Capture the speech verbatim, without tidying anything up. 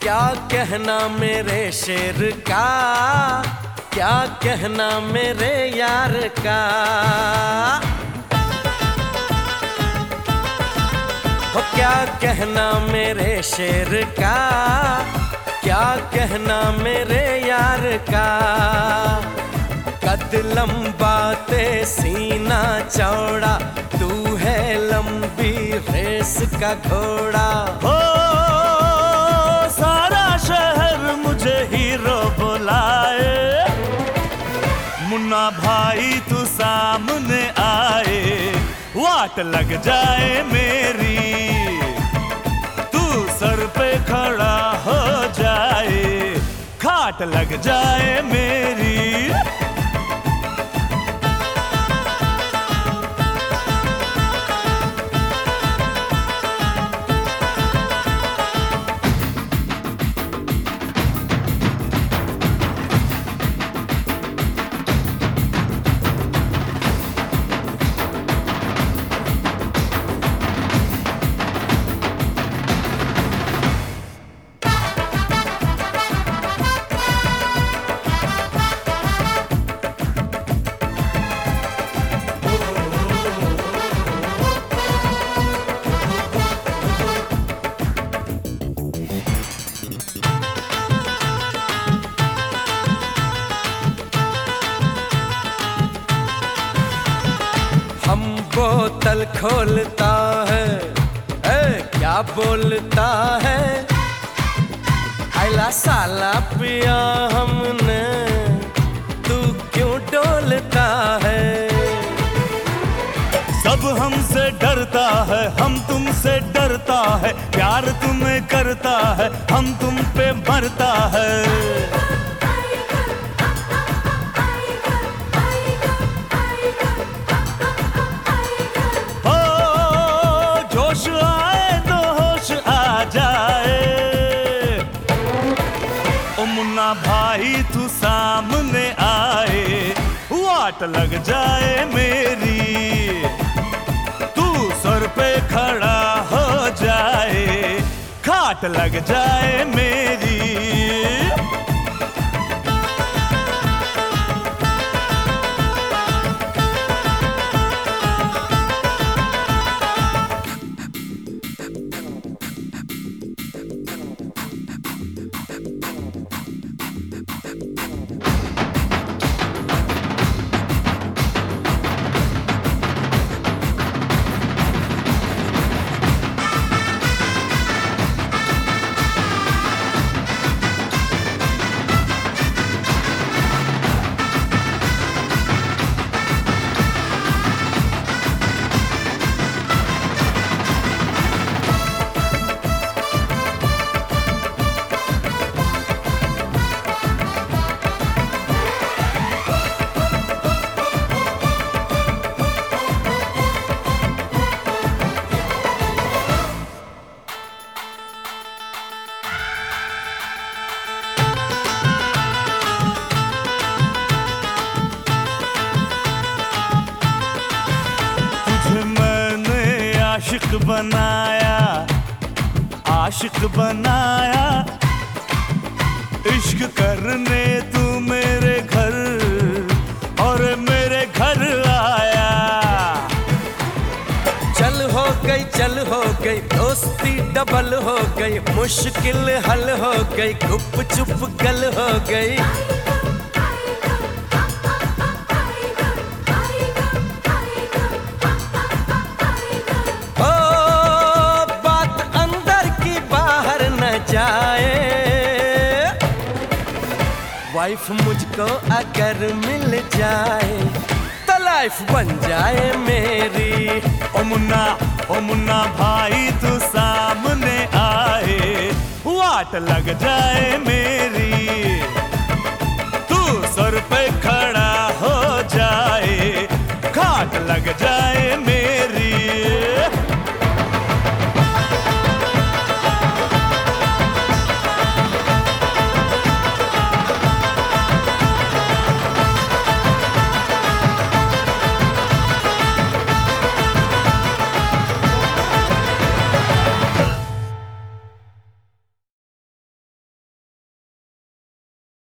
क्या कहना मेरे शेर का, क्या कहना मेरे यार का। हो क्या कहना मेरे शेर का, क्या कहना मेरे यार का। कद लंबा ते सीना चौड़ा, तू है लंबी रेस का घोड़ा। हो सारा शहर मुझे हीरो बुलाए, मुन्ना भाई तू सामने आए, वाट लग जाए मेरी, तू सर पे खड़ा हो जाए, खाट लग जाए मेरी। हम बोतल खोलता है, ए, क्या बोलता है। आइला साला पिया हमने, तू क्यों डोलता है। सब हमसे डरता है, हम तुमसे डरता है, प्यार तुम्हें करता है, हम तुम पे मरता है। मुन्ना भाई तू सामने आए, वाट लग जाए मेरी, तू सर पे खड़ा हो जाए, खाट लग जाए मेरी। आशिक बनाया, आशिक बनाया, इश्क करने तू मेरे घर और मेरे घर आया। चल हो गई चल हो गई दोस्ती डबल हो गई, मुश्किल हल हो गई, गुप चुप गल हो गई। वाइफ मुझको अगर मिल जाए, तो लाइफ बन जाए मेरी। ओ मुन्ना ओ मुन्ना भाई तू सामने आए, वाट लग जाए मेरी, तू सर पे खड़ा हो जाए, खाट लग जाए।